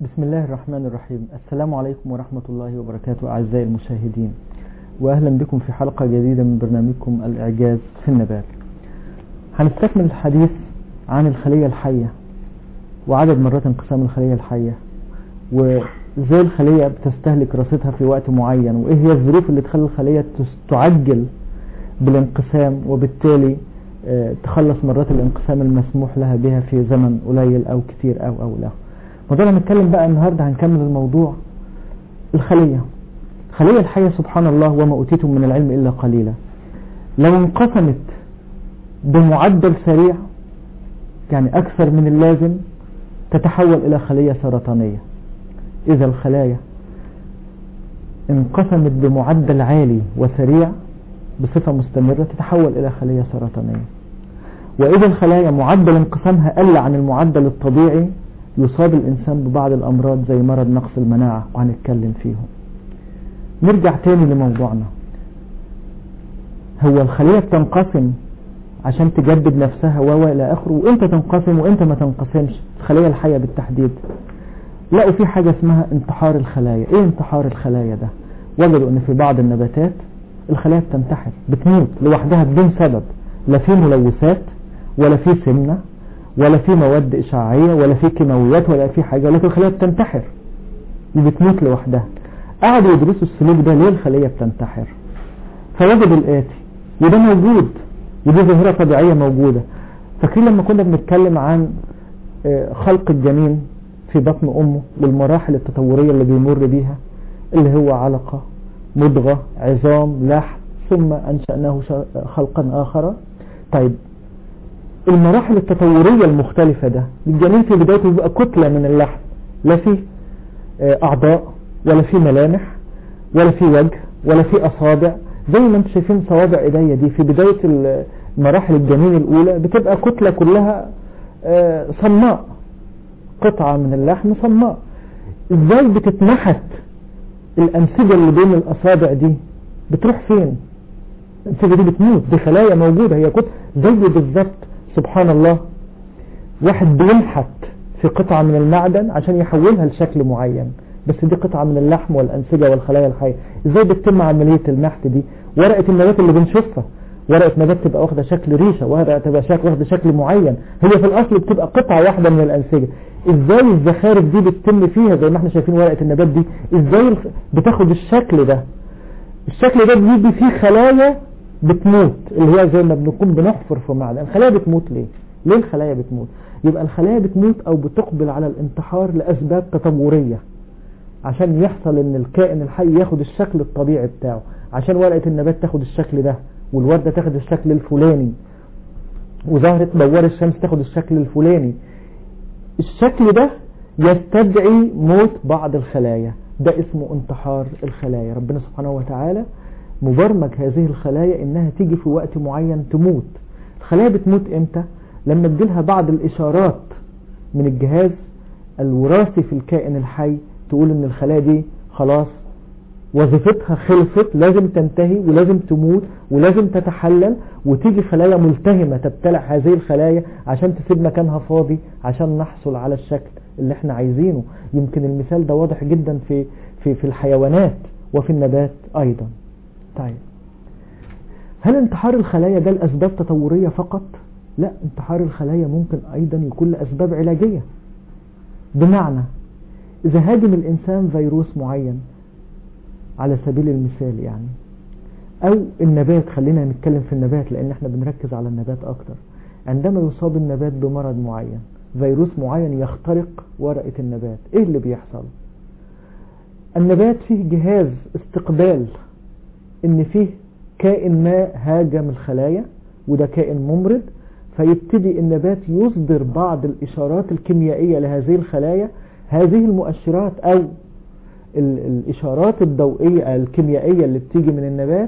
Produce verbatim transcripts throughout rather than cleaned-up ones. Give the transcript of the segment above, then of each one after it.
بسم الله الرحمن الرحيم. السلام عليكم ورحمة الله وبركاته أعزائي المشاهدين، وأهلا بكم في حلقة جديدة من برنامجكم الإعجاز في النبات. هنستكمل الحديث عن الخلية الحية وعدد مرات انقسام الخلية الحية، وإزاي الخلية بتستهلك رصيدها في وقت معين، وإيه هي الظروف اللي تخلي الخلية تعجل بالانقسام وبالتالي تخلص مرات الانقسام المسموح لها بها في زمن قليل أو كتير أو أو لا. موضوعنا هنتكلم بقى النهاردة، هنكمل الموضوع الخلية الخلية الحية. سبحان الله، وما أوتيتم من العلم إلا قليلا. لو انقسمت بمعدل سريع، يعني أكثر من اللازم، تتحول إلى خلية سرطانية. إذا الخلايا انقسمت بمعدل عالي وسريع بصفة مستمرة تتحول إلى خلية سرطانية. وإذا الخلايا معدل انقسامها قل عن المعدل الطبيعي، يصاب الإنسان ببعض الأمراض زي مرض نقص المناعة، وهنتكلم فيهم. نرجع تاني لموضوعنا. هو الخلية بتنقسم عشان تجدد نفسها و إلى آخره، وإنت تنقسم وإنت ما تنقسمش. الخلية الحية بالتحديد لقوا في حاجة اسمها انتحار الخلايا. إيه انتحار الخلايا ده؟ وجدوا إن في بعض النباتات الخلايا بتنتحر، بتموت لوحدها بدون سبب، لا في ملوثات ولا في سمنة ولا في مواد إشعاعية ولا في كيماويات ولا في حاجة، لكن الخلية بتنتحر وبتموت لوحدها. قعدوا يدرسوا السلوك ده، ليه الخلية بتنتحر؟ فوجدوا الآتي، وده موجود، ودي ظاهرة طبيعية موجودة. فاكرين لما كنا بنتكلم عن خلق الجنين في بطن أمه والمراحل التطورية اللي بيمر بيها، اللي هو علقة، مضغة، عظام، لحم، ثم أنشأناه خلقا آخر. طيب المراحل التطورية المختلفة ده، الجنين في بدايته بيبقى كتلة من اللحم، لا فيه أعضاء ولا فيه ملامح ولا فيه وجه ولا فيه أصابع. زي ما انتم شايفين صوابع ايديا دي في بداية مراحل الجنين الأولى بتبقى كتلة كلها صماء، قطعة من اللحم صماء. ازاي بتتنحت الأنسجة اللي بين الأصابع دي؟ بتروح فين؟ الأنسجة دي بتموت، دي خلايا موجودة، هي كتلة زي بالظبط. سبحان الله، واحد بينحت في قطعة من المعدن عشان يحولها لشكل معين، بس دي قطعة من اللحم والأنسجة والخلايا الحية. ازاي بتتم عملية النحت دي؟ ورقة النبات اللي بنشوفها، ورقة نبات تبقى واخدة شكل ريشة، ورقة تبقى شكل واخدة شكل معين، هي في الأصل بتبقى قطعة واحدة من الأنسجة. ازاي الزخارف دي بتتم فيها زي ما احنا شايفين ورقة النبات دي؟ ازاي بتاخد الشكل ده؟ الشكل ده بيجي فيه خلايا بتموت، اللي هي زي ما بنكون بنحفر في معدن. الخلايا بتموت ليه؟ ليه الخلايا بتموت؟ يبقى الخلايا بتموت او بتقبل على الانتحار لأسباب تطورية، عشان يحصل ان الكائن الحي ياخد الشكل الطبيعي بتاعه، عشان ورقة النبات تاخد الشكل ده، والوردة تاخد الشكل الفلاني، وزهرة دوار الشمس تاخد الشكل الفلاني. الشكل ده يستدعي موت بعض الخلايا، ده اسمه انتحار الخلايا. ربنا سبحانه وتعالى مبرمج هذه الخلايا انها تيجي في وقت معين تموت. الخلايا بتموت امتى؟ لما تجيلها بعض الاشارات من الجهاز الوراثي في الكائن الحي تقول ان الخلايا دي خلاص وظيفتها خلصت، لازم تنتهي ولازم تموت ولازم تتحلل، وتيجي خلايا ملتهمة تبتلع هذه الخلايا عشان تسيب مكانها فاضي عشان نحصل على الشكل اللي احنا عايزينه. يمكن المثال ده واضح جدا في في في الحيوانات وفي النبات ايضا. طيب هل انتحار الخلايا ده لأسباب تطورية فقط؟ لا، انتحار الخلايا ممكن ايضا يكون لأسباب علاجية. بمعنى اذا هاجم الانسان فيروس معين على سبيل المثال يعني، او النبات، خلينا نتكلم في النبات لان احنا بنركز على النبات اكتر. عندما يصاب النبات بمرض معين، فيروس معين يخترق ورقة النبات، ايه اللي بيحصل؟ النبات فيه جهاز استقبال ان فيه كائن ما هاجم الخلايا، وده كائن ممرض، فيبتدي النبات يصدر بعض الاشارات الكيميائية لهذه الخلايا. هذه المؤشرات او الاشارات الضوئية الكيميائية اللي بتيجي من النبات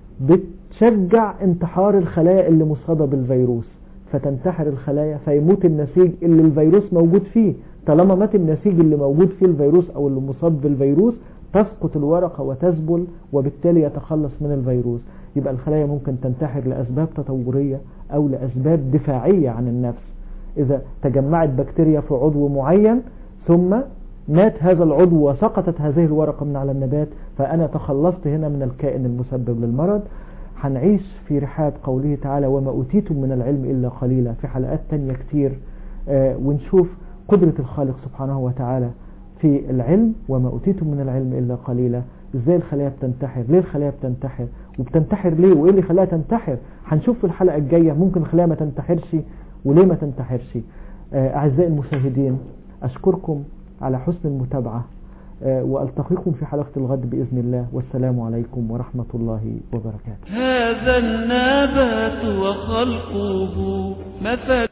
بتشجع انتحار الخلايا اللي مصابة بالفيروس، فتنتحر الخلايا فيموت النسيج اللي الفيروس موجود فيه. طالما مات النسيج اللي موجود فيه الفيروس او اللي مصاب بالفيروس، تسقط الورقة وتذبل، وبالتالي يتخلص من الفيروس. يبقى الخلايا ممكن تنتحر لأسباب تطورية او لأسباب دفاعية عن النفس. اذا تجمعت بكتيريا في عضو معين ثم مات هذا العضو وسقطت هذه الورقة من على النبات، فأنا تخلصت هنا من الكائن المسبب للمرض. هنعيش في رحاب قوله تعالى وما أوتيتم من العلم إلا قليلا في حلقات تانية كتير، آه ونشوف قدرة الخالق سبحانه وتعالى في العلم. وما أوتيتم من العلم إلا قليلا، ازاي الخلايا بتنتحر، ليه الخلايا بتنتحر، وبتنتحر ليه، وايه اللي خلاها تنتحر. هنشوف في الحلقة الجاية ممكن الخلايا ما تنتحرش وليه ما تنتحرش. آه أعزائي المشاهدين، أشكركم على حسن المتابعة، آه وألتقيكم في حلقة الغد بإذن الله، والسلام عليكم ورحمة الله وبركاته. هذا النبات وخلقه مثل